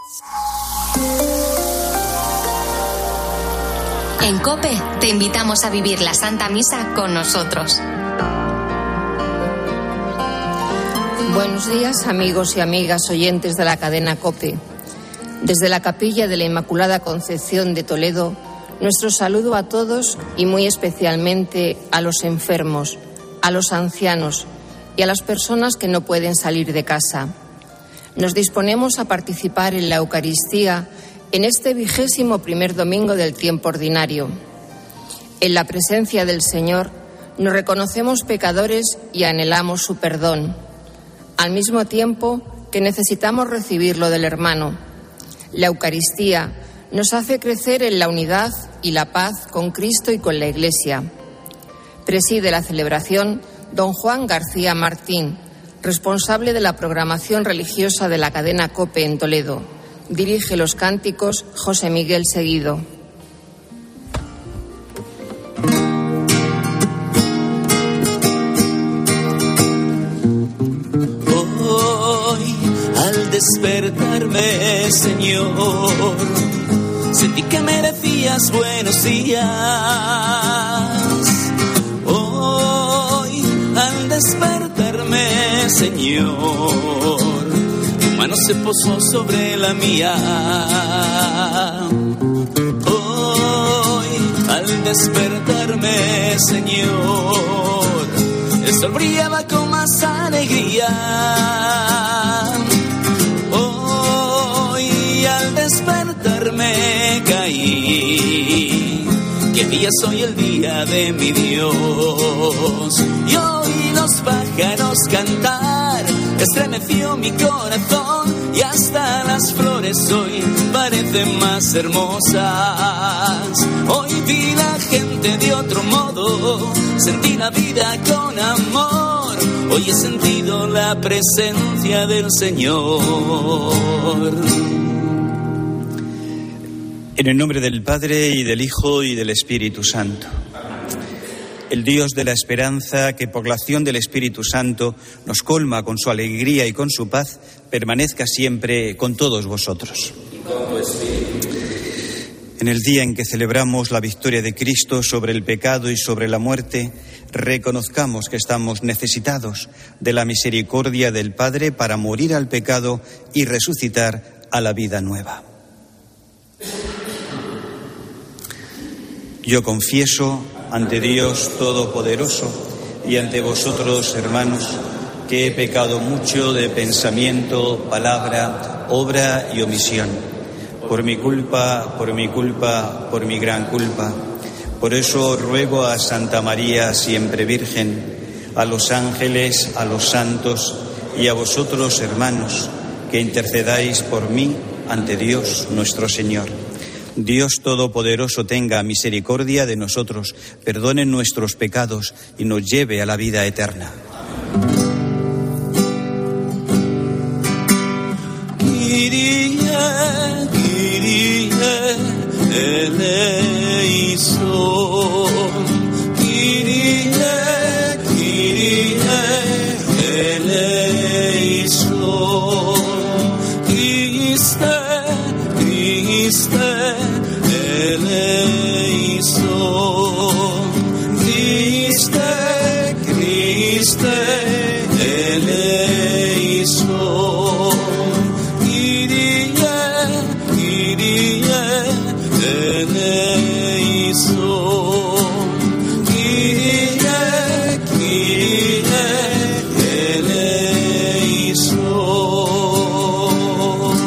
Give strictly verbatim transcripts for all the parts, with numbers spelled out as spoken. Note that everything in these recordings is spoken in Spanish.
En COPE te invitamos a vivir la Santa Misa con nosotros. Buenos días, amigos y amigas oyentes de la cadena COPE. Desde la Capilla de la Inmaculada Concepción de Toledo, nuestro saludo a todos y muy especialmente a los enfermos, a los ancianos y a las personas que no pueden salir de casa. Nos disponemos a participar en la Eucaristía en este vigésimo primer domingo del tiempo ordinario. En la presencia del Señor nos reconocemos pecadores y anhelamos su perdón, al mismo tiempo que necesitamos recibirlo del hermano. La Eucaristía nos hace crecer en la unidad y la paz con Cristo y con la Iglesia. Preside la celebración don Juan García Martín, responsable de la programación religiosa de la cadena COPE en Toledo. Dirige los cánticos José Miguel Seguido. Hoy, al despertarme, Señor, sentí que merecías buenos días. Hoy, al despertarme, Señor, mano se posó sobre la mía. Hoy, al despertarme, Señor, el sol brillaba con más alegría. Hoy, al despertarme, caí. Que día soy el día de mi Dios. Y oí los pájaros cantar, estremeció mi corazón y hasta las flores hoy parecen más hermosas. Hoy vi la gente de otro modo, sentí la vida con amor. Hoy he sentido la presencia del Señor. En el nombre del Padre, y del Hijo, y del Espíritu Santo. El Dios de la esperanza, que por la acción del Espíritu Santo nos colma con su alegría y con su paz, permanezca siempre con todos vosotros. Y con tu espíritu. En el día en que celebramos la victoria de Cristo sobre el pecado y sobre la muerte, reconozcamos que estamos necesitados de la misericordia del Padre para morir al pecado y resucitar a la vida nueva. Yo confieso ante Dios Todopoderoso y ante vosotros, hermanos, que he pecado mucho de pensamiento, palabra, obra y omisión. Por mi culpa, por mi culpa, por mi gran culpa. Por eso ruego a Santa María, siempre Virgen, a los ángeles, a los santos y a vosotros, hermanos, que intercedáis por mí ante Dios nuestro Señor. Dios Todopoderoso tenga misericordia de nosotros, perdone nuestros pecados y nos lleve a la vida eterna. Kyrie, Kyrie, eleison. Kyrie, Kyrie, eleison. Christe, Christe, eleison. Christe, Christe, eleison. Kyrie, Kyrie, eleison. Kyrie, Kyrie, eleison.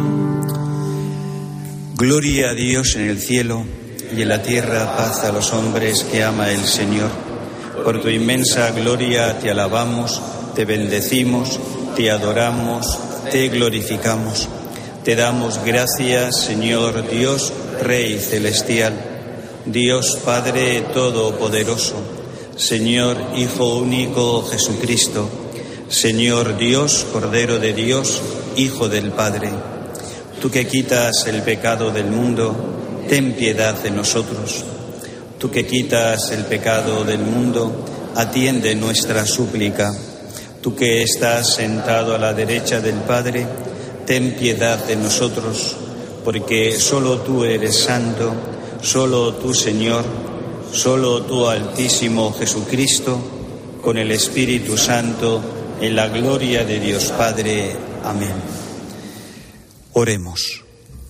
Gloria a Dios en el cielo y en la tierra paz a los hombres que ama el Señor. Por tu inmensa gloria te alabamos, te bendecimos, te adoramos, te glorificamos. Te damos gracias, Señor Dios, Rey celestial, Dios Padre todopoderoso, Señor Hijo único Jesucristo, Señor Dios, Cordero de Dios, Hijo del Padre. Tú que quitas el pecado del mundo, ten piedad de nosotros. Tú que quitas el pecado del mundo, atiende nuestra súplica. Tú que estás sentado a la derecha del Padre, ten piedad de nosotros, porque solo tú eres santo, solo tú, Señor, solo tú, Altísimo Jesucristo, con el Espíritu Santo, en la gloria de Dios Padre. Amén. Oremos.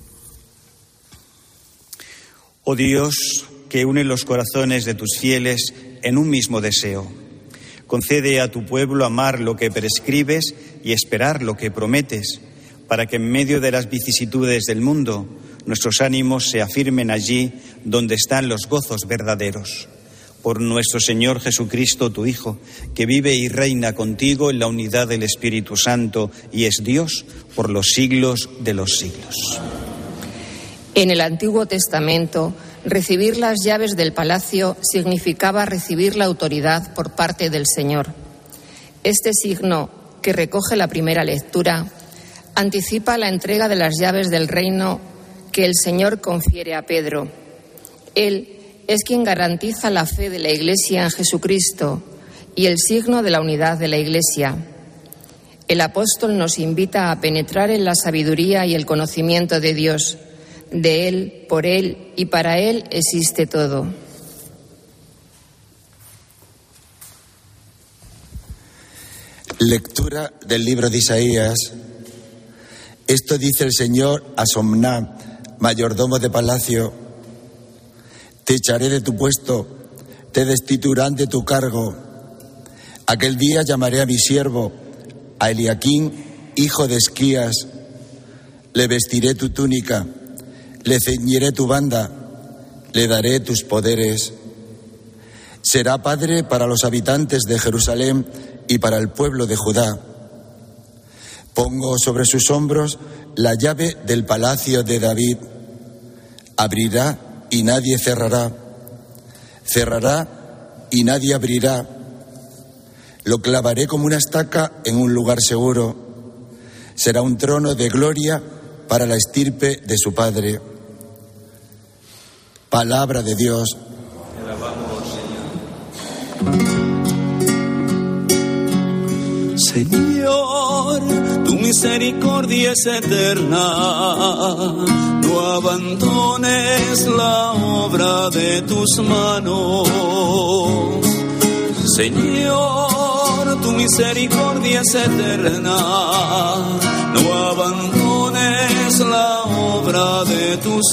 Oh Dios, que une los corazones de tus fieles en un mismo deseo, concede a tu pueblo amar lo que prescribes y esperar lo que prometes, para que en medio de las vicisitudes del mundo nuestros ánimos se afirmen allí donde están los gozos verdaderos. Por nuestro Señor Jesucristo, tu Hijo, que vive y reina contigo en la unidad del Espíritu Santo y es Dios por los siglos de los siglos. En el Antiguo Testamento, recibir las llaves del palacio significaba recibir la autoridad por parte del Señor. Este signo, que recoge la primera lectura, anticipa la entrega de las llaves del reino que el Señor confiere a Pedro. Él es quien garantiza la fe de la Iglesia en Jesucristo y el signo de la unidad de la Iglesia. El apóstol nos invita a penetrar en la sabiduría y el conocimiento de Dios. De Él, por Él y para Él existe todo. Lectura del libro de Isaías. Esto dice el Señor a Somná, mayordomo de palacio: te echaré de tu puesto, te destituirán de tu cargo. Aquel día llamaré a mi siervo, a Eliaquín, hijo de Esquías. Le vestiré tu túnica, le ceñiré tu banda, le daré tus poderes. Será padre para los habitantes de Jerusalén y para el pueblo de Judá. Pongo sobre sus hombros la llave del palacio de David. Abrirá y nadie cerrará. Cerrará y nadie abrirá. Lo clavaré como una estaca en un lugar seguro. Será un trono de gloria para la estirpe de su padre. Palabra de Dios. Te alabamos, Señor. Señor, tu misericordia es eterna. No abandones la obra de tus manos. Señor, tu misericordia es eterna. No abandones la obra de tus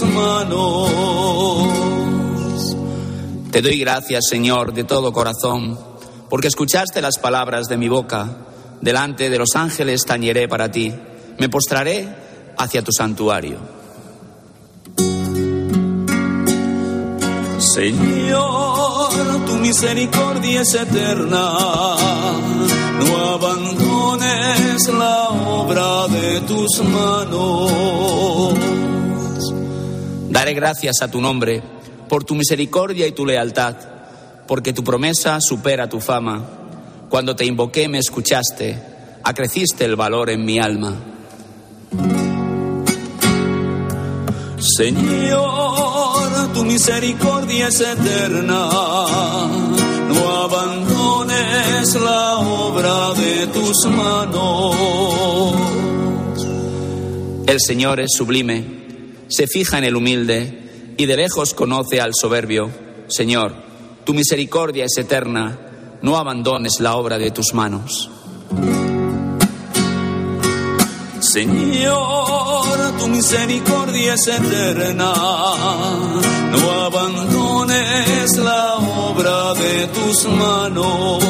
manos. Te doy gracias, Señor, de todo corazón, porque escuchaste las palabras de mi boca. Delante de los ángeles tañeré para ti. Me postraré hacia tu santuario. Señor, tu misericordia es eterna. No abandones la obra de tus manos. Daré gracias a tu nombre por tu misericordia y tu lealtad, porque tu promesa supera tu fama. Cuando te invoqué me escuchaste, acreciste el valor en mi alma. Señor, tu misericordia es eterna. No abandones la obra de tus manos. El Señor es sublime, se fija en el humilde y de lejos conoce al soberbio. Señor, tu misericordia es eterna. No abandones la obra de tus manos. Señor, tu misericordia es eterna. No abandones la obra de tus manos.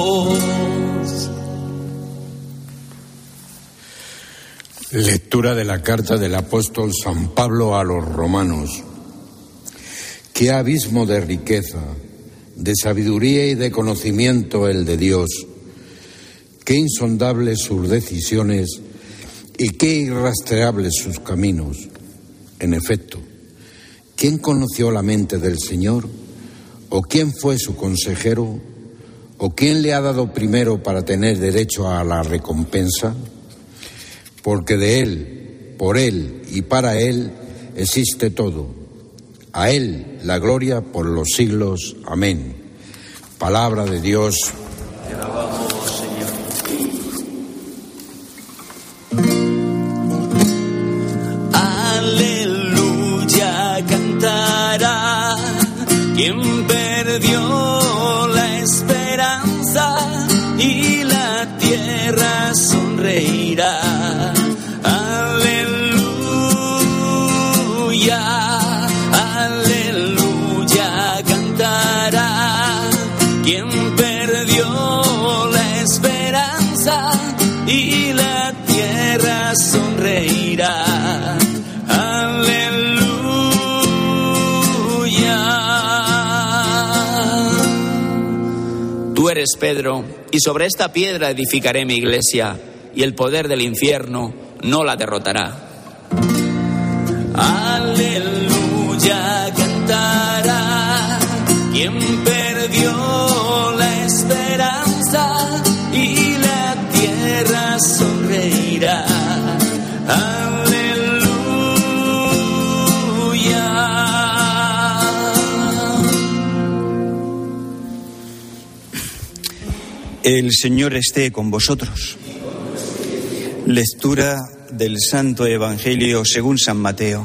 Lectura de la carta del apóstol San Pablo a los romanos. Qué abismo de riqueza, de sabiduría y de conocimiento el de Dios. Qué insondables sus decisiones y qué irrastreables sus caminos. En efecto, ¿quién conoció la mente del Señor? ¿O quién fue su consejero? ¿O quién le ha dado primero para tener derecho a la recompensa? Porque de Él, por Él y para Él existe todo. A Él la gloria por los siglos. Amén. Palabra de Dios. Te alabamos, Señor. eres Pedro, y sobre esta piedra edificaré mi iglesia, y el poder del infierno no la derrotará. Aleluya, cantará quien perdió la esperanza, y la tierra sonreirá. El Señor esté con vosotros. Lectura del Santo Evangelio según San Mateo.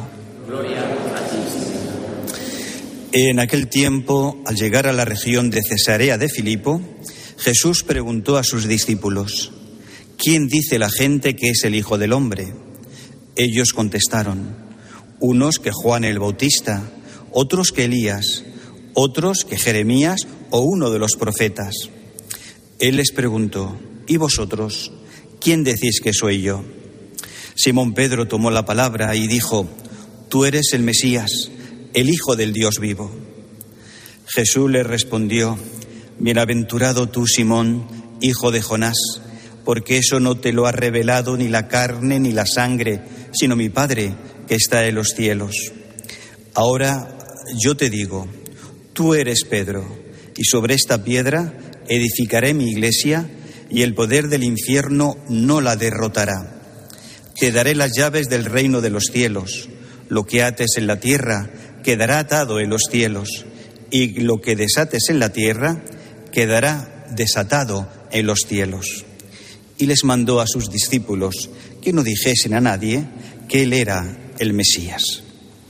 En aquel tiempo, al llegar a la región de Cesarea de Filipo, Jesús preguntó a sus discípulos: ¿quién dice la gente que es el Hijo del Hombre? Ellos contestaron: unos que Juan el Bautista, otros que Elías, otros que Jeremías o uno de los profetas. Él les preguntó: ¿y vosotros? ¿Quién decís que soy yo? Simón Pedro tomó la palabra y dijo: tú eres el Mesías, el Hijo del Dios vivo. Jesús le respondió: bienaventurado tú, Simón, hijo de Jonás, porque eso no te lo ha revelado ni la carne ni la sangre, sino mi Padre que está en los cielos. Ahora yo te digo, tú eres Pedro, y sobre esta piedra edificaré mi iglesia, y el poder del infierno no la derrotará. Te daré las llaves del reino de los cielos. Lo que ates en la tierra quedará atado en los cielos, y lo que desates en la tierra quedará desatado en los cielos. Y les mandó a sus discípulos que no dijesen a nadie que él era el Mesías.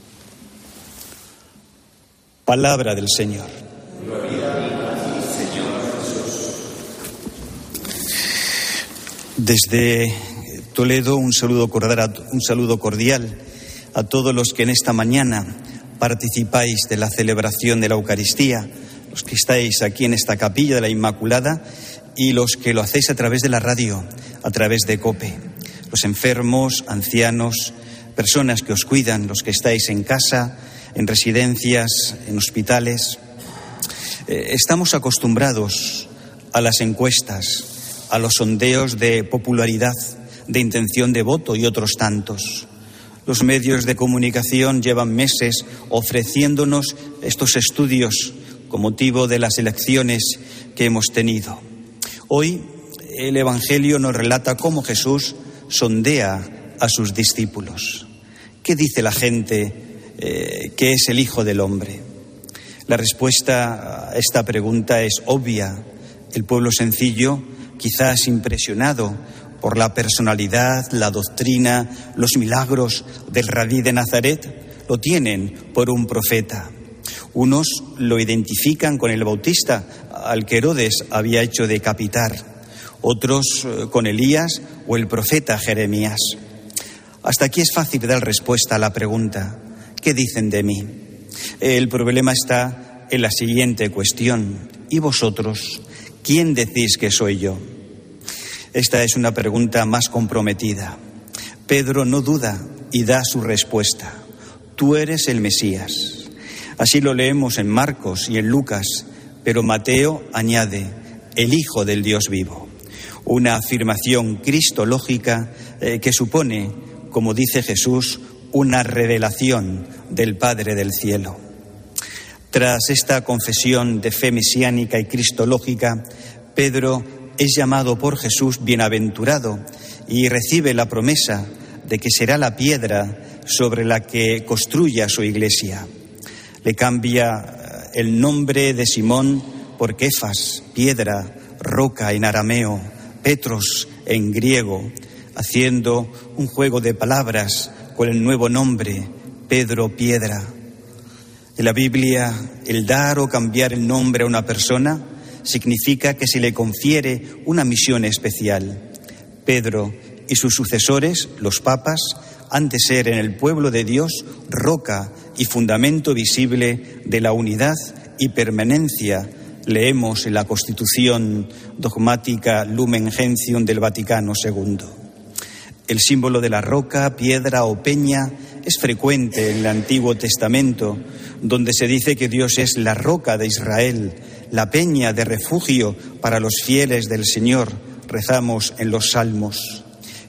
Palabra del Señor. Desde Toledo, un saludo cordial, un saludo cordial a todos los que en esta mañana participáis de la celebración de la Eucaristía, los que estáis aquí en esta capilla de la Inmaculada y los que lo hacéis a través de la radio, a través de COPE, los enfermos, ancianos, personas que os cuidan, los que estáis en casa, en residencias, en hospitales. Eh, estamos acostumbrados a las encuestas, a los sondeos de popularidad, de intención de voto y otros tantos. Los medios de comunicación llevan meses ofreciéndonos estos estudios con motivo de las elecciones que hemos tenido. Hoy el Evangelio nos relata cómo Jesús sondea a sus discípulos. ¿Qué dice la gente eh, que es el Hijo del Hombre? La respuesta a esta pregunta es obvia. El pueblo sencillo, quizás impresionado por la personalidad, la doctrina, los milagros del Rabí de Nazaret, lo tienen por un profeta. Unos lo identifican con el Bautista, al que Herodes había hecho decapitar, otros con Elías o el profeta Jeremías. Hasta aquí es fácil dar respuesta a la pregunta: ¿qué dicen de mí? El problema está en la siguiente cuestión: ¿y vosotros? ¿Quién decís que soy yo? Esta es una pregunta más comprometida. Pedro no duda y da su respuesta: tú eres el Mesías. Así lo leemos en Marcos y en Lucas, pero Mateo añade: el Hijo del Dios vivo. Una afirmación cristológica eh, que supone, como dice Jesús, una revelación del Padre del cielo. Tras esta confesión de fe mesiánica y cristológica, Pedro es llamado por Jesús bienaventurado y recibe la promesa de que será la piedra sobre la que construya su iglesia. Le cambia el nombre de Simón por Kefas, piedra, roca en arameo, Petros en griego, haciendo un juego de palabras con el nuevo nombre, Pedro, piedra. En la Biblia, el dar o cambiar el nombre a una persona significa que se le confiere una misión especial. Pedro y sus sucesores, los papas, han de ser en el pueblo de Dios roca y fundamento visible de la unidad y permanencia. Leemos en la Constitución dogmática Lumen Gentium del Vaticano segundo. El símbolo de la roca, piedra o peña es frecuente en el Antiguo Testamento, donde se dice que Dios es la roca de Israel, la peña de refugio para los fieles del Señor, rezamos en los salmos.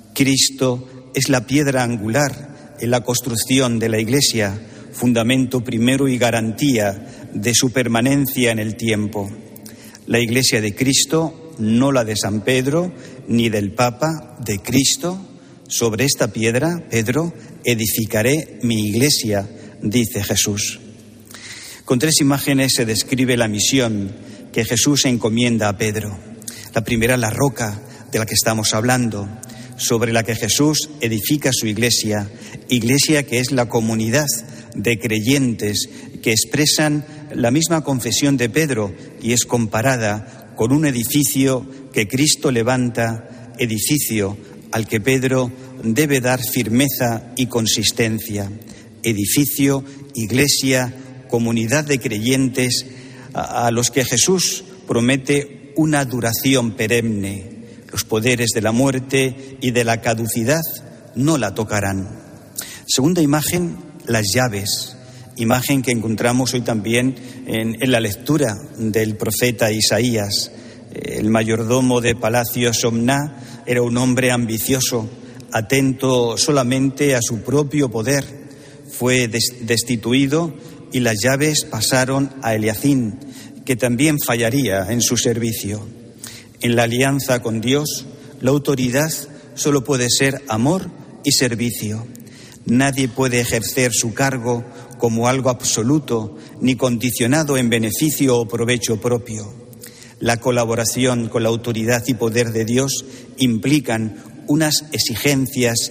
Cristo es la piedra angular en la construcción de la Iglesia, fundamento primero y garantía de su permanencia en el tiempo. La Iglesia de Cristo, no la de San Pedro ni del Papa, de Cristo. Sobre esta piedra, Pedro, edificaré mi Iglesia, dice Jesús. Con tres imágenes se describe la misión que Jesús encomienda a Pedro. La primera, la roca de la que estamos hablando, sobre la que Jesús edifica su Iglesia, Iglesia que es la comunidad de creyentes que expresan la misma confesión de Pedro y es comparada con un edificio que Cristo levanta, edificio al que Pedro debe dar firmeza y consistencia. Edificio, Iglesia, comunidad de creyentes a los que Jesús promete una duración perenne. Los poderes de la muerte y de la caducidad no la tocarán. Segunda imagen, las llaves, imagen que encontramos hoy también en, en la lectura del profeta Isaías. El mayordomo de palacio Somná era un hombre ambicioso, atento solamente a su propio poder. Fue des- destituido y las llaves pasaron a Eliacín, que también fallaría en su servicio. En la alianza con Dios, la autoridad solo puede ser amor y servicio. Nadie puede ejercer su cargo como algo absoluto, ni condicionado en beneficio o provecho propio. La colaboración con la autoridad y poder de Dios implican unas exigencias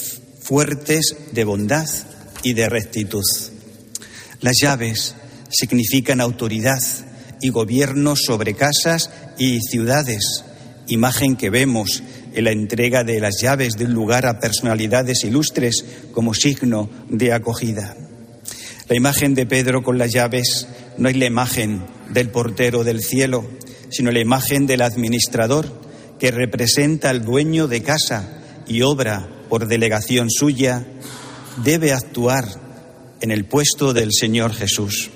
fuertes de bondad y de rectitud. Las llaves significan autoridad y gobierno sobre casas y ciudades, imagen que vemos en la entrega de las llaves de un lugar a personalidades ilustres como signo de acogida. La imagen de Pedro con las llaves no es la imagen del portero del cielo, sino la imagen del administrador que representa al dueño de casa y obra por delegación suya, debe actuar en el puesto del Señor Jesús.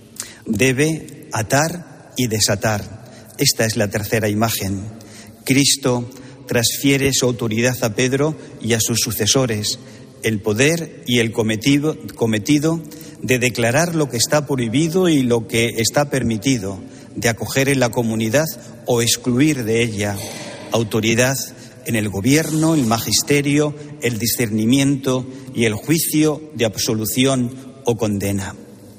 Debe atar y desatar. Esta es la tercera imagen. Cristo transfiere su autoridad a Pedro y a sus sucesores, el poder y el cometido, cometido de declarar lo que está prohibido y lo que está permitido, de acoger en la comunidad o excluir de ella. Autoridad en el gobierno, el magisterio, el discernimiento y el juicio de absolución o condena.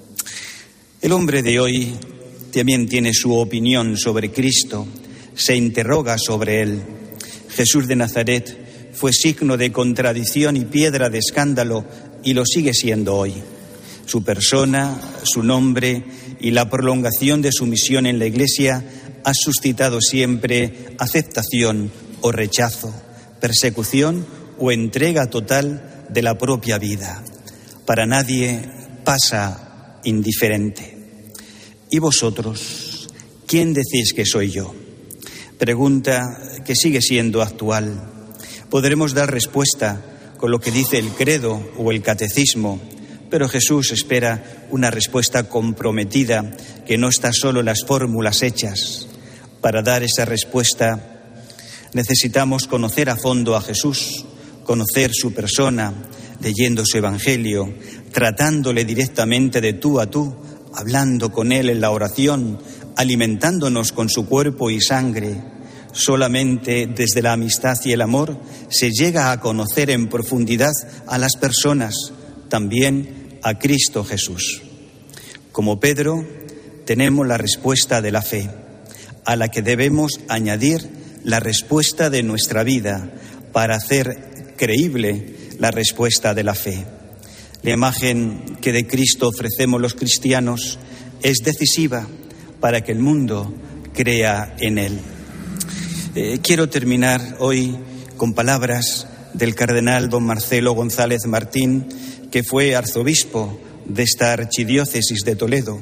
El hombre de hoy también tiene su opinión sobre Cristo, se interroga sobre él. Jesús de Nazaret fue signo de contradicción y piedra de escándalo y lo sigue siendo hoy. Su persona, su nombre y la prolongación de su misión en la Iglesia ha suscitado siempre aceptación o rechazo, persecución o entrega total de la propia vida. Para nadie pasa indiferente. ¿Y vosotros? ¿Quién decís que soy yo? Pregunta que sigue siendo actual. Podremos dar respuesta con lo que dice el credo o el catecismo, pero Jesús espera una respuesta comprometida, que no está solo en las fórmulas hechas. Para dar esa respuesta necesitamos conocer a fondo a Jesús, conocer su persona, leyendo su Evangelio, tratándole directamente de tú a tú, hablando con él en la oración, alimentándonos con su cuerpo y sangre. Solamente desde la amistad y el amor se llega a conocer en profundidad a las personas, también a Cristo Jesús. Como Pedro, tenemos la respuesta de la fe, a la que debemos añadir la respuesta de nuestra vida para hacer creíble la respuesta de la fe. La imagen que de Cristo ofrecemos los cristianos es decisiva para que el mundo crea en él. Eh, quiero terminar hoy con palabras del cardenal don Marcelo González Martín, que fue arzobispo de esta archidiócesis de Toledo.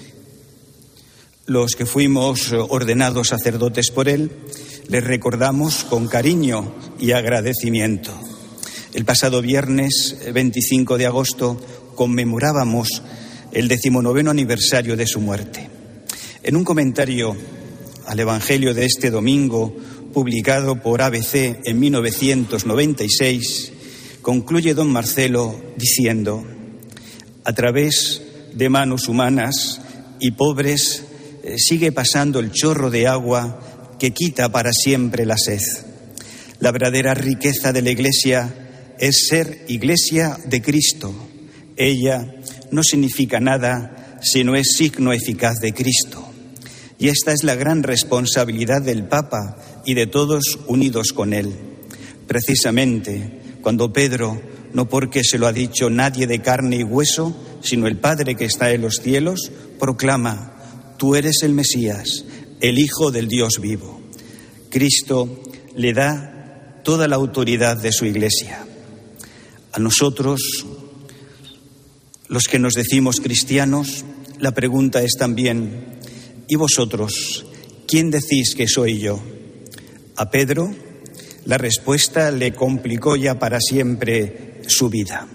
Los que fuimos ordenados sacerdotes por él, les recordamos con cariño y agradecimiento. El pasado viernes veinticinco de agosto conmemorábamos el decimonoveno aniversario de su muerte. En un comentario al Evangelio de este domingo, publicado por A B C en mil novecientos noventa y seis, concluye don Marcelo diciendo: a través de manos humanas y pobres eh, sigue pasando el chorro de agua que quita para siempre la sed. La verdadera riqueza de la Iglesia es ser Iglesia de Cristo. Ella no significa nada si no es signo eficaz de Cristo. Y esta es la gran responsabilidad del Papa y de todos unidos con él. Precisamente cuando Pedro, no porque se lo ha dicho nadie de carne y hueso, sino el Padre que está en los cielos, proclama: tú eres el Mesías, el Hijo del Dios vivo. Cristo le da toda la autoridad de su Iglesia. A nosotros, los que nos decimos cristianos, la pregunta es también: ¿y vosotros, quién decís que soy yo? A Pedro, la respuesta le complicó ya para siempre su vida.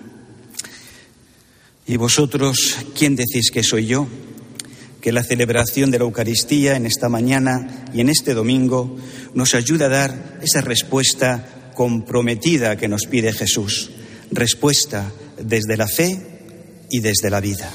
¿Y vosotros, quién decís que soy yo? Que la celebración de la Eucaristía en esta mañana y en este domingo nos ayuda a dar esa respuesta comprometida que nos pide Jesús. Respuesta desde la fe y desde la vida.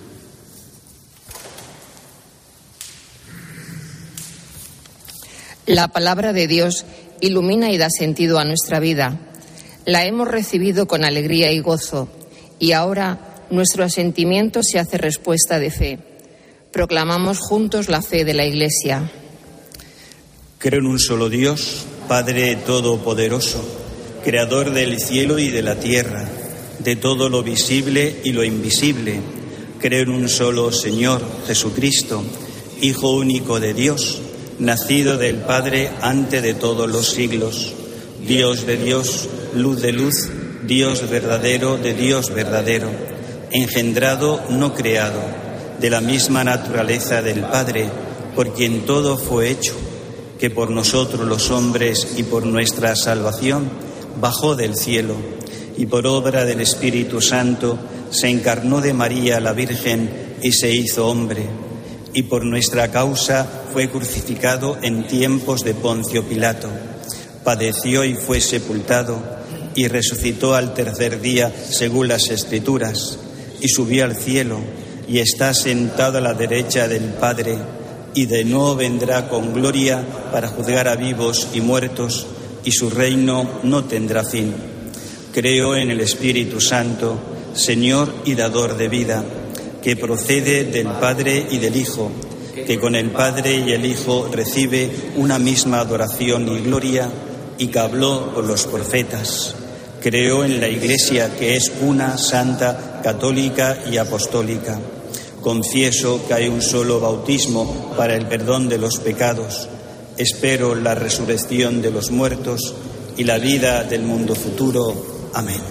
La palabra de Dios ilumina y da sentido a nuestra vida. La hemos recibido con alegría y gozo, y ahora nuestro asentimiento se hace respuesta de fe. Proclamamos juntos la fe de la Iglesia. Creo en un solo Dios, Padre Todopoderoso, Creador del cielo y de la tierra, de todo lo visible y lo invisible. Creo en un solo Señor, Jesucristo, Hijo único de Dios, nacido del Padre antes de todos los siglos, Dios de Dios, luz de luz, Dios verdadero de Dios verdadero, engendrado, no creado, de la misma naturaleza del Padre, por quien todo fue hecho, que por nosotros los hombres y por nuestra salvación bajó del cielo, y por obra del Espíritu Santo se encarnó de María la Virgen y se hizo hombre, y por nuestra causa fue crucificado en tiempos de Poncio Pilato. Padeció y fue sepultado, y resucitó al tercer día según las Escrituras, y subió al cielo, y está sentado a la derecha del Padre, y de nuevo vendrá con gloria para juzgar a vivos y muertos, y su reino no tendrá fin. Creo en el Espíritu Santo, Señor y dador de vida, que procede del Padre y del Hijo, que con el Padre y el Hijo recibe una misma adoración y gloria, y que habló por los profetas. Creo en la Iglesia, que es una, santa, católica y apostólica. Confieso que hay un solo bautismo para el perdón de los pecados. Espero la resurrección de los muertos y la vida del mundo futuro. Amén.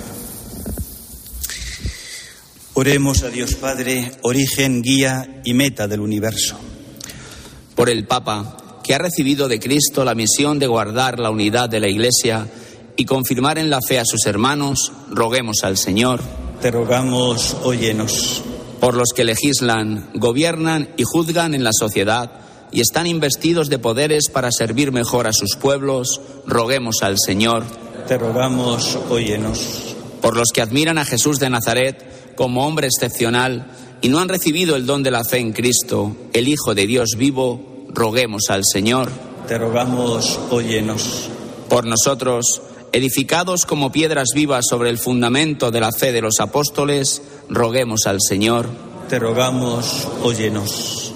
Oremos a Dios Padre, origen, guía y meta del universo. Por el Papa, que ha recibido de Cristo la misión de guardar la unidad de la Iglesia y confirmar en la fe a sus hermanos, roguemos al Señor. Te rogamos, óyenos. Por los que legislan, gobiernan y juzgan en la sociedad y están investidos de poderes para servir mejor a sus pueblos, roguemos al Señor. Te rogamos, óyenos. Por los que admiran a Jesús de Nazaret como hombre excepcional y no han recibido el don de la fe en Cristo, el Hijo de Dios vivo, roguemos al Señor. Te rogamos, óyenos. Por nosotros, edificados como piedras vivas sobre el fundamento de la fe de los apóstoles, roguemos al Señor. Te rogamos, óyenos.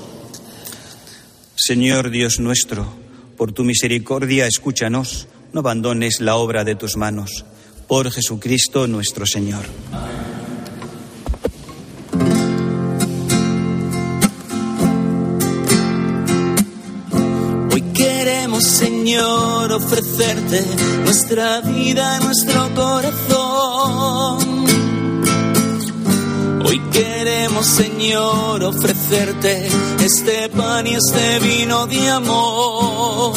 Señor Dios nuestro, por tu misericordia escúchanos, no abandones la obra de tus manos. Por Jesucristo nuestro Señor. Hoy queremos, Señor, ofrecerte nuestra vida, nuestro corazón. Hoy queremos, Señor, ofrecerte este pan y este vino de amor,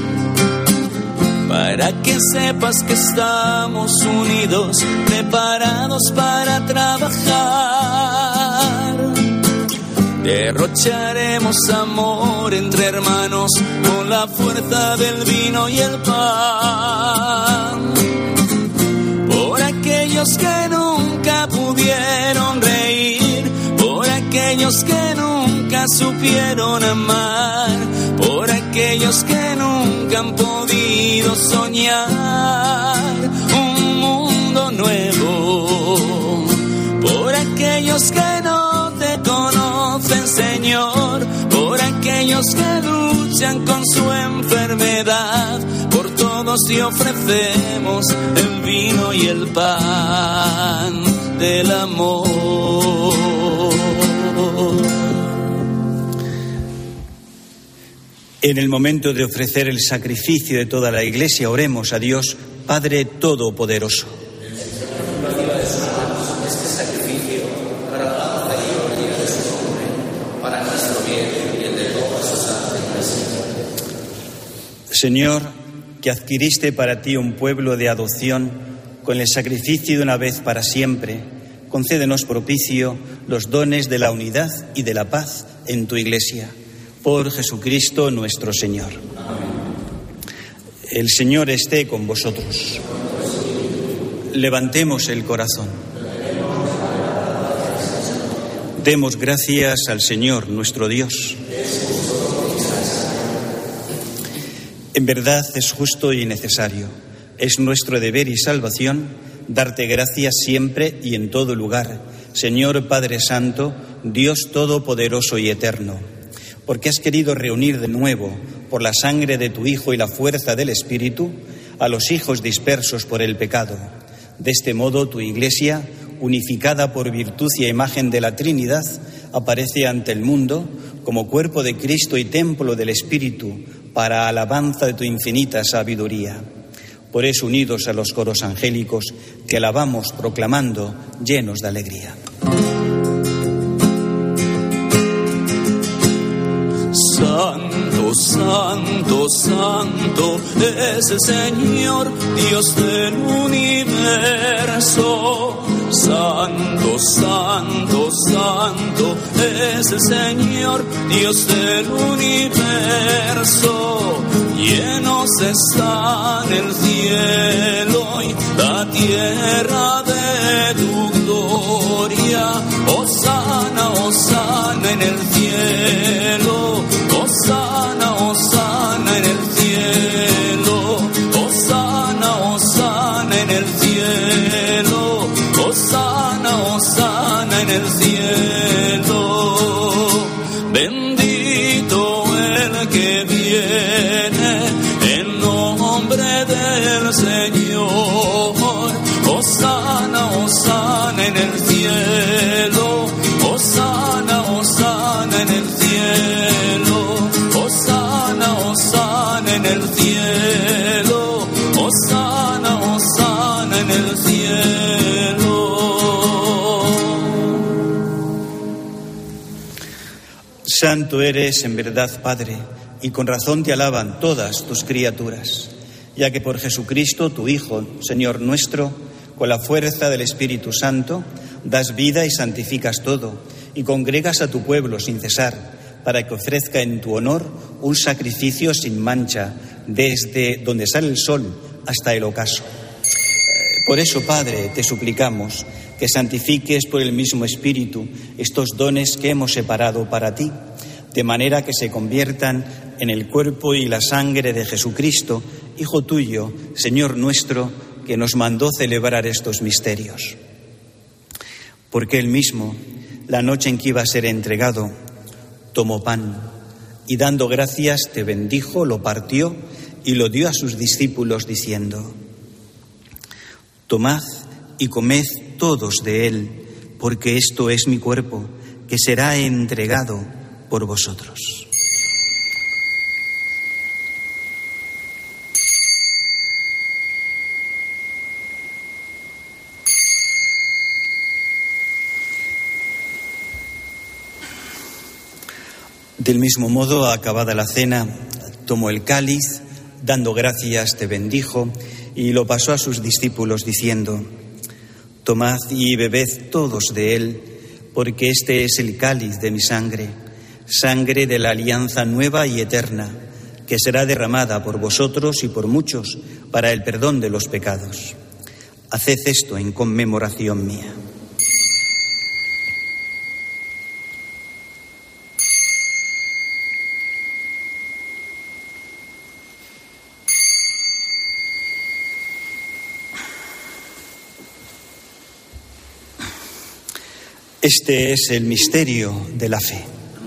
para que sepas que estamos unidos, preparados para trabajar. Derrocharemos amor entre hermanos con la fuerza del vino y el pan. Por aquellos que nunca pudieron reír, por aquellos que nunca supieron amar, por aquellos que nunca han podido soñar un mundo nuevo, por aquellos que no te conocen, Señor, por aquellos que luchan con su enfermedad, por todos te ofrecemos el vino y el pan del amor. En el momento de ofrecer el sacrificio de toda la Iglesia, oremos a Dios, Padre Todopoderoso. Este sacrificio para la paz y gloria de su nombre, para nuestro bien y el de toda su santa Iglesia. Señor, que adquiriste para ti un pueblo de adopción con el sacrificio de una vez para siempre, concédenos propicio los dones de la unidad y de la paz en tu Iglesia. Por Jesucristo nuestro Señor. Amén. El Señor esté con vosotros. Levantemos el corazón. Demos gracias al Señor nuestro Dios. En verdad es justo y necesario. Es nuestro deber y salvación darte gracias siempre y en todo lugar, Señor Padre Santo, Dios Todopoderoso y Eterno, porque has querido reunir de nuevo, por la sangre de tu Hijo y la fuerza del Espíritu, a los hijos dispersos por el pecado. De este modo, tu Iglesia, unificada por virtud y imagen de la Trinidad, aparece ante el mundo como cuerpo de Cristo y templo del Espíritu, para alabanza de tu infinita sabiduría. Por eso, unidos a los coros angélicos, te alabamos proclamando, llenos de alegría. Santo, santo, santo es el Señor, Dios del universo. Santo, santo, santo es el Señor, Dios del universo. Llenos están el cielo y la tierra de tu gloria. Hosana, hosana en el cielo. Hosana, hosana en el cielo. Hosana, hosana en el cielo. Hosana, hosana en el cielo. Bendito el que viene en nombre del Señor. Hosana, hosana en el cielo. Hosana, hosana en el cielo. Hosana, hosana en el cielo. Hosana, hosana en el cielo. Santo eres en verdad, Padre, y con razón te alaban todas tus criaturas, ya que por Jesucristo, tu Hijo, Señor nuestro, con la fuerza del Espíritu Santo, das vida y santificas todo, y congregas a tu pueblo sin cesar, para que ofrezca en tu honor un sacrificio sin mancha, desde donde sale el sol hasta el ocaso. Por eso, Padre, te suplicamos que santifiques por el mismo Espíritu estos dones que hemos separado para ti, de manera que se conviertan en el cuerpo y la sangre de Jesucristo, Hijo tuyo, Señor nuestro, que nos mandó celebrar estos misterios. Porque él mismo, la noche en que iba a ser entregado, tomó pan y dando gracias te bendijo, lo partió y lo dio a sus discípulos diciendo: tomad y comed todos de él, porque esto es mi cuerpo, que será entregado por vosotros. Del mismo modo, acabada la cena, tomó el cáliz, dando gracias te bendijo y lo pasó a sus discípulos diciendo: tomad y bebed todos de él, porque este es el cáliz de mi sangre, sangre de la alianza nueva y eterna, que será derramada por vosotros y por muchos para el perdón de los pecados. Haced esto en conmemoración mía. Este es el misterio de la fe.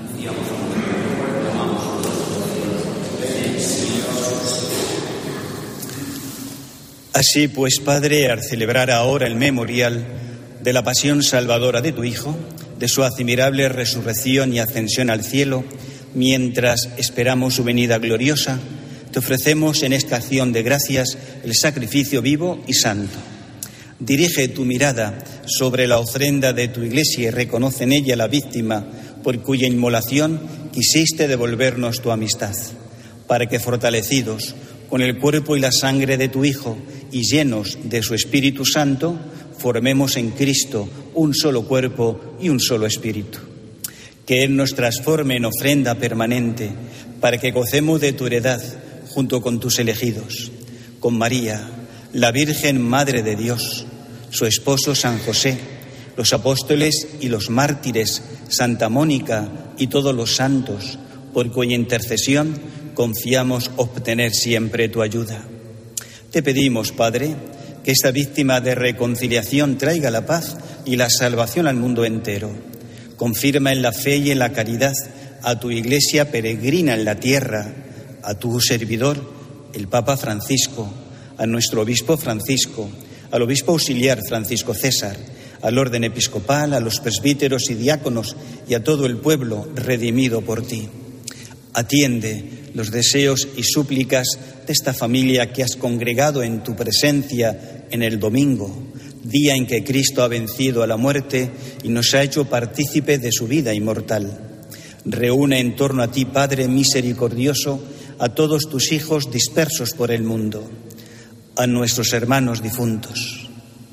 Así pues, Padre, al celebrar ahora el memorial de la pasión salvadora de tu Hijo, de su admirable resurrección y ascensión al cielo, mientras esperamos su venida gloriosa, te ofrecemos en esta acción de gracias el sacrificio vivo y santo. Dirige tu mirada sobre la ofrenda de tu Iglesia y reconoce en ella la víctima por cuya inmolación quisiste devolvernos tu amistad, para que fortalecidos con el cuerpo y la sangre de tu Hijo y llenos de su Espíritu Santo, formemos en Cristo un solo cuerpo y un solo espíritu. Que Él nos transforme en ofrenda permanente, para que gocemos de tu heredad junto con tus elegidos, con María, la Virgen Madre de Dios, su esposo San José, los apóstoles y los mártires, Santa Mónica y todos los santos, por cuya intercesión confiamos obtener siempre tu ayuda. Te pedimos, Padre, que esta víctima de reconciliación traiga la paz y la salvación al mundo entero. Confirma en la fe y en la caridad a tu Iglesia peregrina en la tierra, a tu servidor, el Papa Francisco, a nuestro obispo Francisco, al obispo auxiliar Francisco César, al orden episcopal, a los presbíteros y diáconos y a todo el pueblo redimido por ti. Atiende los deseos y súplicas de esta familia que has congregado en tu presencia en el domingo, día en que Cristo ha vencido a la muerte y nos ha hecho partícipe de su vida inmortal. Reúne en torno a ti, Padre misericordioso, a todos tus hijos dispersos por el mundo, a nuestros hermanos difuntos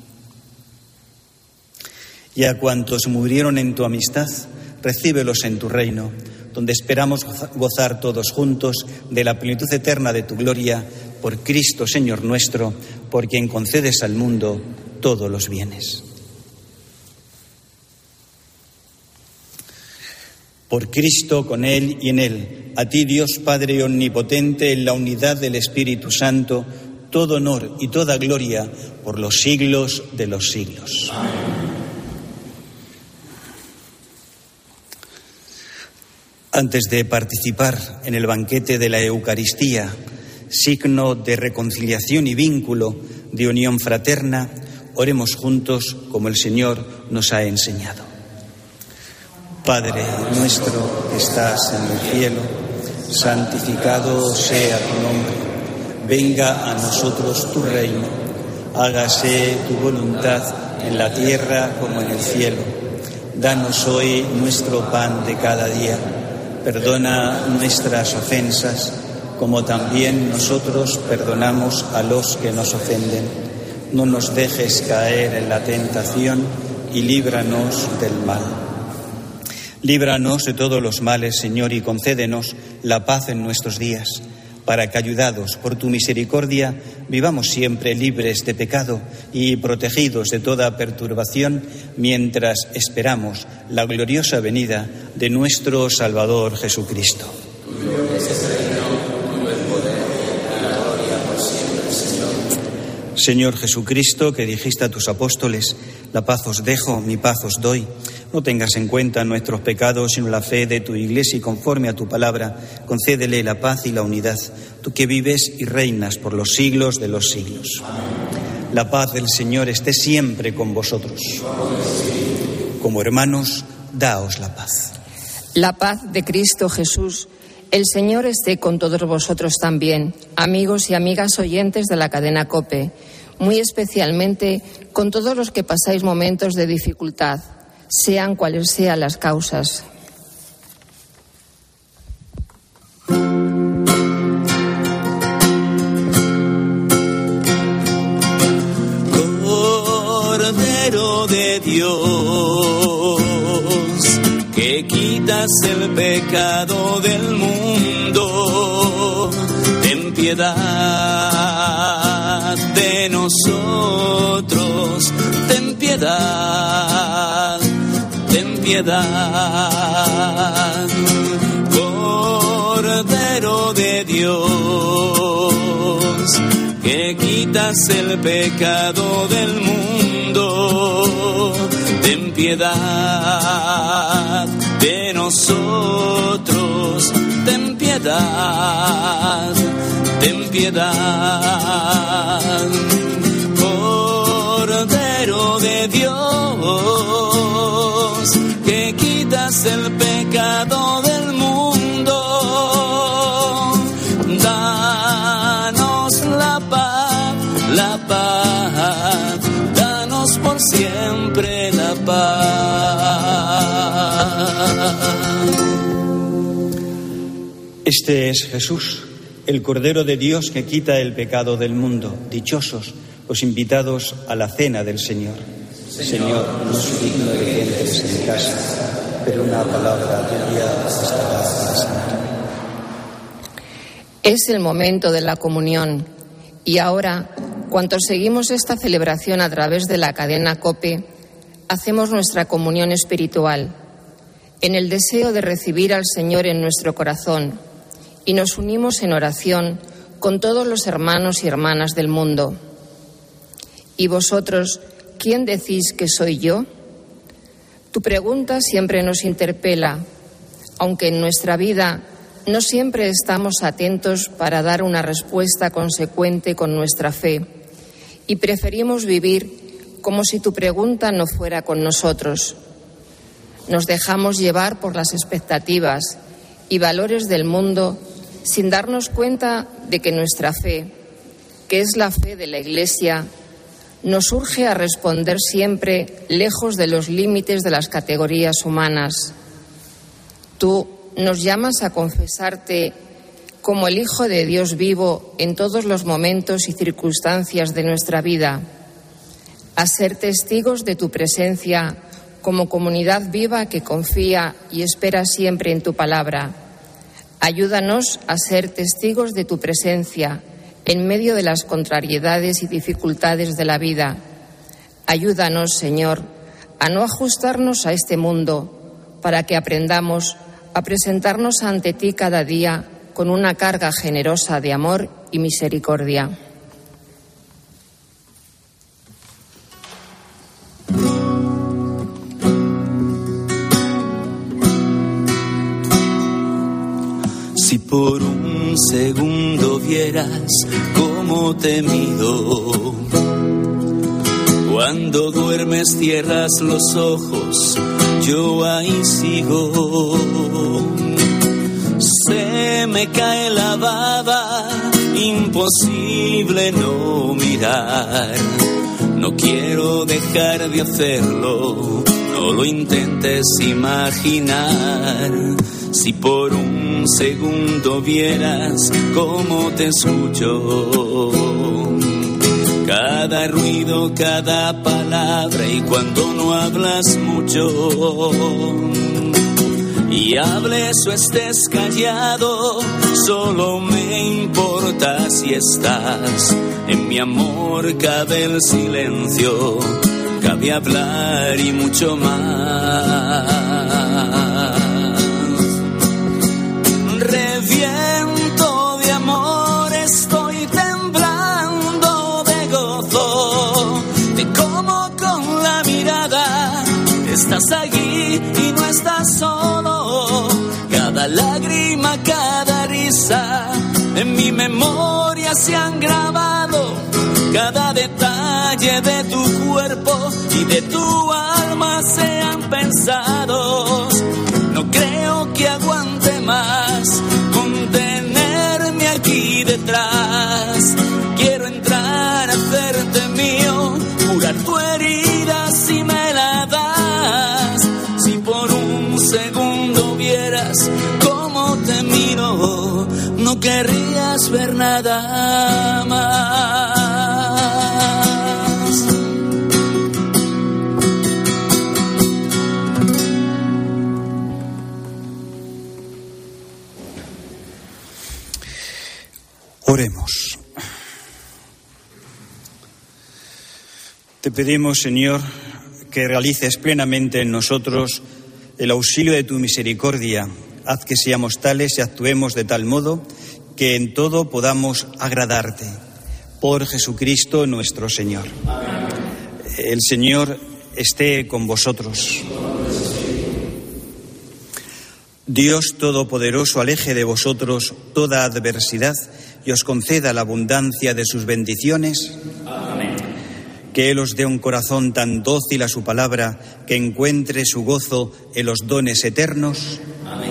y a cuantos murieron en tu amistad, recíbelos en tu reino, donde esperamos gozar todos juntos de la plenitud eterna de tu gloria, por Cristo Señor nuestro, por quien concedes al mundo todos los bienes. Por Cristo, con Él y en Él, a ti Dios Padre omnipotente, en la unidad del Espíritu Santo, todo honor y toda gloria por los siglos de los siglos. Amén. Antes de participar en el banquete de la Eucaristía, signo de reconciliación y vínculo de unión fraterna, oremos juntos como el Señor nos ha enseñado. Padre nuestro que estás en el cielo, santificado sea tu nombre. Venga a nosotros tu reino. Hágase tu voluntad en la tierra como en el cielo. Danos hoy nuestro pan de cada día. Perdona nuestras ofensas, como también nosotros perdonamos a los que nos ofenden. No nos dejes caer en la tentación y líbranos del mal. Líbranos de todos los males, Señor, y concédenos la paz en nuestros días, para que, ayudados por tu misericordia, vivamos siempre libres de pecado y protegidos de toda perturbación, mientras esperamos la gloriosa venida de nuestro Salvador Jesucristo. Señor Jesucristo, que dijiste a tus apóstoles: la paz os dejo, mi paz os doy. No tengas en cuenta nuestros pecados, sino la fe de tu Iglesia, y conforme a tu palabra, concédele la paz y la unidad, tú que vives y reinas por los siglos de los siglos. Amén. La paz del Señor esté siempre con vosotros. Como hermanos, daos la paz. La paz de Cristo Jesús, el Señor esté con todos vosotros también, amigos y amigas oyentes de la cadena COPE, muy especialmente con todos los que pasáis momentos de dificultad, sean cuales sean las causas. Cordero de Dios, que quita quitas el pecado del mundo, ten piedad de nosotros, ten piedad, ten piedad. Cordero de Dios, que quitas el pecado del mundo, ten piedad de nosotros, ten piedad, ten piedad. Cordero de Dios, que quitas el pecado del mundo, danos la paz, la paz, danos por siempre la paz. Este es Jesús, el Cordero de Dios que quita el pecado del mundo. Dichosos los invitados a la cena del Señor. Señor, no soy digno de que entres en mi casa, pero una palabra tuya estará para siempre. Es el momento de la comunión y ahora, cuantos seguimos esta celebración a través de la cadena COPE, hacemos nuestra comunión espiritual en el deseo de recibir al Señor en nuestro corazón y nos unimos en oración con todos los hermanos y hermanas del mundo. ¿Y vosotros, quién decís que soy yo? Tu pregunta siempre nos interpela, aunque en nuestra vida no siempre estamos atentos para dar una respuesta consecuente con nuestra fe y preferimos vivir como si tu pregunta no fuera con nosotros. Nos dejamos llevar por las expectativas y valores del mundo sin darnos cuenta de que nuestra fe, que es la fe de la Iglesia, nos urge a responder siempre lejos de los límites de las categorías humanas. Tú nos llamas a confesarte como el Hijo de Dios vivo en todos los momentos y circunstancias de nuestra vida, a ser testigos de tu presencia como comunidad viva que confía y espera siempre en tu palabra. Ayúdanos a ser testigos de tu presencia en medio de las contrariedades y dificultades de la vida. Ayúdanos, Señor, a no ajustarnos a este mundo, para que aprendamos a presentarnos ante ti cada día con una carga generosa de amor y misericordia. Si por un segundo vieras cómo te miro, cuando duermes cierras los ojos, yo ahí sigo. Se me cae la baba, imposible no mirar. No quiero dejar de hacerlo, no lo intentes imaginar. Si por un segundo vieras cómo te escucho, cada ruido, cada palabra, y cuando no hablas mucho, y hables o estés callado, solo me importa si estás. En mi amor cabe el silencio, cabe hablar y mucho más. Reviento de amor, estoy temblando de gozo. Te como con la mirada, estás allí y no estás solo. Cada lágrima, cada risa, en mi memoria se han grabado. Cada detalle de tu cuerpo y de tu alma sean pensados. No creo que aguante más contenerme aquí detrás. Quiero entrar a hacerte mío, curar tu herida si me la das. Si por un segundo vieras cómo te miro, no querrías ver nada más. Oremos. Te pedimos, Señor, que realices plenamente en nosotros el auxilio de tu misericordia. Haz que seamos tales y actuemos de tal modo que en todo podamos agradarte. Por Jesucristo nuestro Señor. El Señor esté con vosotros. Dios Todopoderoso aleje de vosotros toda adversidad y os conceda la abundancia de sus bendiciones. Amén. Que Él os dé un corazón tan dócil a su palabra, que encuentre su gozo en los dones eternos. Amén.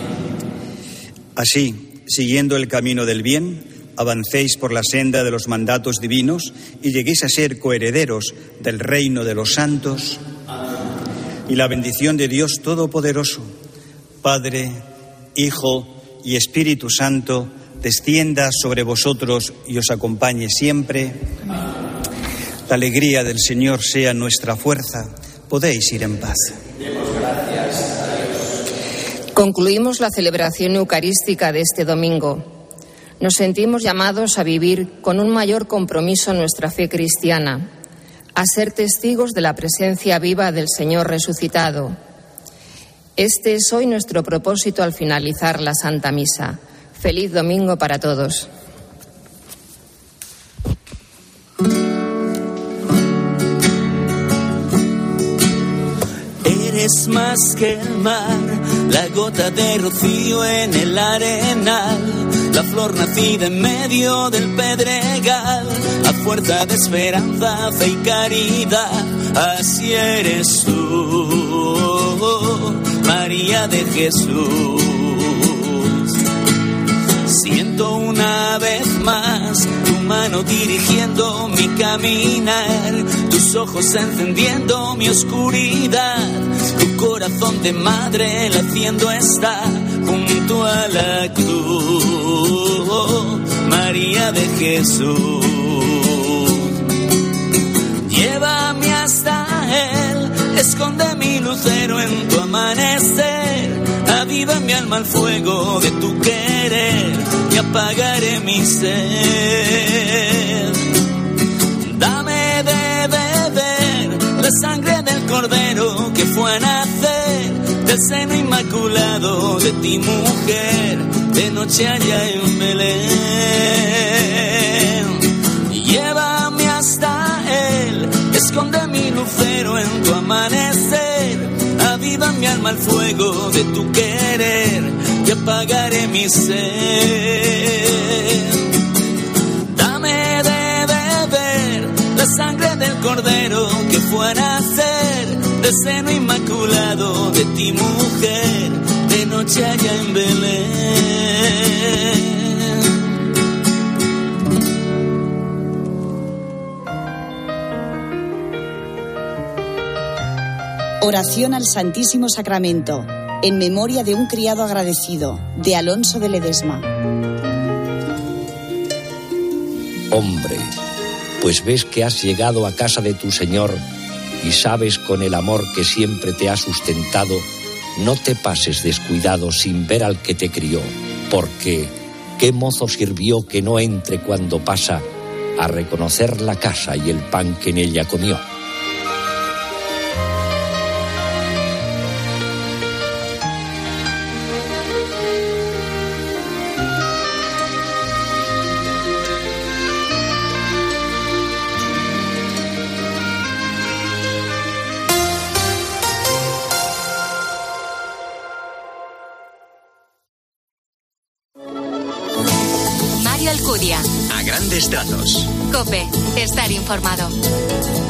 Así, siguiendo el camino del bien, avancéis por la senda de los mandatos divinos y lleguéis a ser coherederos del reino de los santos. Amén. Y la bendición de Dios Todopoderoso, Padre, Hijo y Espíritu Santo, descienda sobre vosotros y os acompañe siempre. Amén. La alegría del Señor sea nuestra fuerza. Podéis ir en paz. Demos gracias a Dios. Concluimos la celebración eucarística de este domingo. Nos sentimos llamados a vivir con un mayor compromiso nuestra fe cristiana, a ser testigos de la presencia viva del Señor resucitado. Este es hoy nuestro propósito al finalizar la Santa Misa. Feliz domingo para todos. Eres más que el mar, la gota de rocío en el arenal, la flor nacida en medio del pedregal, a fuerza de esperanza, fe y caridad. Así eres tú, María de Jesús. Siento una vez más tu mano dirigiendo mi caminar, tus ojos encendiendo mi oscuridad, tu corazón de madre latiendo está junto a la cruz, María de Jesús. Llévame hasta Él, esconde mi lucero en tu amanecer, aviva mi alma al fuego de tu querer y apagaré mi sed. Dame de beber la sangre del Cordero que fue a nacer del seno inmaculado de ti, mujer, de noche allá en Belén. Llévame hasta Él, esconde mi lucero en tu amanecer, aviva mi alma al fuego de tu querer y apagaré mi sed. Dame de beber la sangre del Cordero que fue a nacer del seno inmaculado de ti, mujer, de noche allá en Belén. Oración al Santísimo Sacramento, en memoria de un criado agradecido, de Alonso de Ledesma. Hombre, pues ves que has llegado a casa de tu Señor y sabes con el amor que siempre te ha sustentado, no te pases descuidado sin ver al que te crió, porque ¿qué mozo sirvió que no entre cuando pasa a reconocer la casa y el pan que en ella comió? Mario Alcudia. A grandes trazos. COPE. Estar informado.